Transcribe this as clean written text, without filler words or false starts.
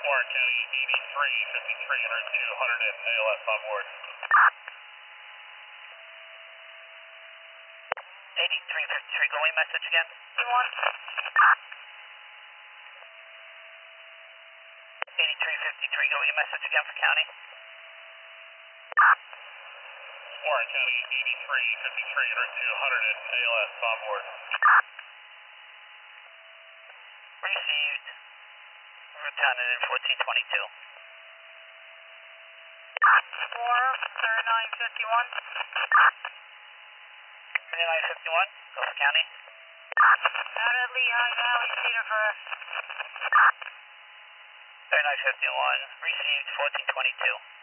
Warren County 83, 53, and 200 and ALS on board. 8353, going message again. 8353, going message again for county. Warren County 83, 53, and 200 and ALS on board. Received. Lieutenant in 1422. 3951. 3951, Gulf County. Out at Lehigh Valley, Cedar First. 3951, received 1422.